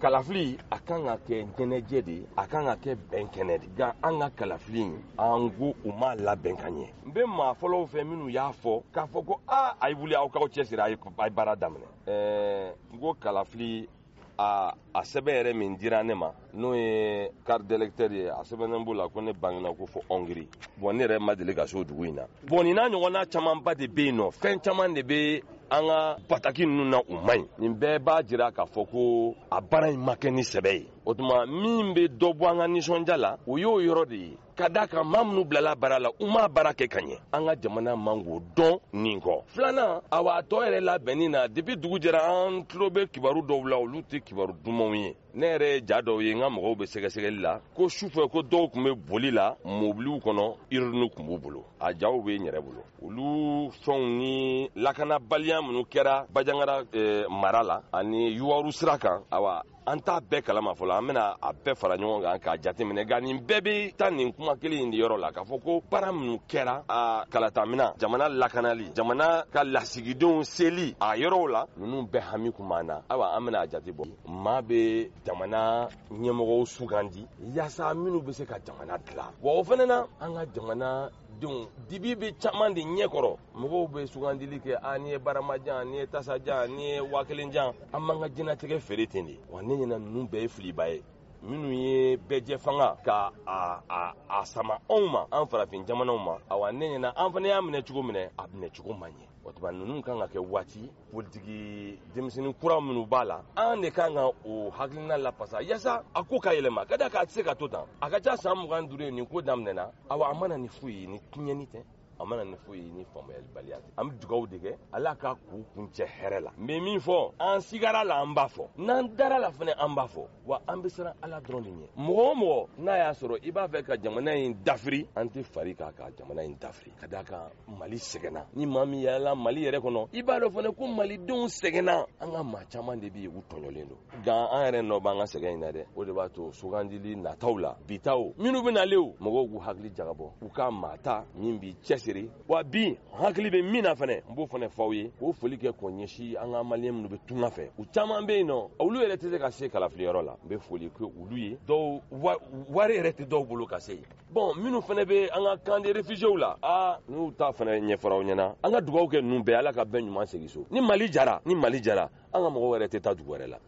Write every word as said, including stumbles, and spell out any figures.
kalafili a kan ka kɛ ɲɛnajɛ de a kan ka kɛ bɛn kɛnɛ de nka an ka kalafili in an ko u ma labɛn ka ɲɛ n bɛ maa fɔlɔw fɛ minnu y'a fɔ k'a fɔ ko aa a ye wuli aw k'aw cɛsiri a ye baara daminɛ ɛɛ n ko kalafili a a sɛbɛn yɛrɛ min dira ne ma n'o ye carte d'électeur ye a sɛbɛnnen b'o la ko ne bangena ko fɔ Hongrie bon ne yɛrɛ ma deli ka se o dugu in na bon nin n'a ɲɔgɔnna camanba de bɛ yen nɔ fɛn caman de bɛ an ka bataki ninnu na u man ɲi nin bɛɛ b'a jira k'a fɔ ko a baara in ma kɛ ni sɛbɛ ye o tuma min bɛ dɔ bɔ an ka nisɔndiya la o y'o yɔrɔ de ye ka d'a kan maa minnu bilala baara la u m'a baara kɛ ka ɲɛ an ka jamana man k'o dɔn nin kɔ filanan a b'a tɔ yɛrɛ labɛnni na depuis dugu jɛra an tulo bɛ kibaru dɔw la olu tɛ kibaru dumanw ye ne yɛrɛ ye ja dɔw ye n ka mɔgɔw bɛ sɛgɛsɛgɛli la ko sufɛ ko dɔw tun bɛ boli la mobiliw kɔnɔ urne tun b'u bolo a jaw bɛ n yɛrɛ bolo olu fɛnw ni lakanabaliya minnu kɛra Bajangara mara la ani Yuwaru sira kan awa an t'a bɛɛ kalama fɔlɔ an bɛna a bɛɛ fara ɲɔgɔn kan k'a jateminɛ nka nin bɛɛ bɛ taa nin kuma kelen in de yɔrɔ la k'a fɔ ko baara minnu kɛra a kalatamina jamana lakanali jamana ka lasigidenw seli a yɔrɔw la ninnu bɛɛ hami kun b'an na awa an bɛna a jate bɔ maa bɛ jamana ɲɛmɔgɔw sugandi yaasa minnu bɛ se ka jamana dilan wa o fana na an ka jamana denw dibi bɛ caman de ɲɛkɔrɔ mɔgɔw bɛ sugandili kɛ a ni ye baramajan ni ye tasajan ni ye waa kelen jan an b'an ka jɛnatigɛ feere ten de wa ne ɲɛna ninnu bɛɛ ye filiba ye minnu ye bɛɛjɛ fanga ka a a a sama anw ma an farafin jamanaw ma awa ne ɲɛna an fana y'a minɛ cogo minɛ a minɛ cogo man ɲɛ o tuma ninnu kan ka kɛ waati politiki denmisɛnnin kura minnu b'a la an de kan ka o hakilina lapasa yaasa a ko ka yɛlɛma ka da k'a tɛ se ka to tan a ka ca san mugan duuru ye nin ko daminɛna awa a mana nin foyi ye ni tiɲɛni tɛ a mana nin foyi ye ni faamuyalibaliya tɛ an bɛ dugawu de kɛ ala ka k'u kuncɛ hɛrɛ la n bɛ min fɔ an sigara la an b'a fɔ n'an dara la fana an b'a fɔ wa an bɛ siran ala dɔrɔn de ɲɛ mɔgɔ o mɔgɔ n'a y'a sɔrɔ i b'a fɛ ka jamana in dafiri an tɛ fari k'a ka jamana in dafiri ka d'a kan mali sɛgɛnna ni maa min yɛlɛla mali yɛrɛ kɔnɔ i b'a dɔn fana ko malidenw sɛgɛnna an ka maa caman de bɛ yen u tɔɲɔlen don nka an yɛrɛ nɔ b'an ka sɛgɛn in na dɛ o de b'a to sugandili nataw la bitaw minnu bɛ nalen mɔgɔw k'u hakili jagabɔ u ka maa ta min b'i cɛsiri wa bi hakili bɛ min na fana n b'o fana f'aw ye k'o foli kɛ k'o ɲɛsin an ka maliyɛn minnu bɛ tunga fɛ u caman bɛ yen nɔ olu yɛrɛ tɛ se ka se kalafiliyɔrɔ la n bɛ foli kɛ olu ye dɔw wari yɛrɛ tɛ dɔw bolo ka se yen bon minnu fana bɛ an ka camp de réfugiés la aa n'u ta fana ɲɛfɔra aw ɲɛna an ka dugawu kɛ ninnu bɛɛ ala ka bɛn ɲuman segin so ni mali jara ni mali jara an ka mɔgɔw yɛrɛ tɛ taa dugu wɛrɛ la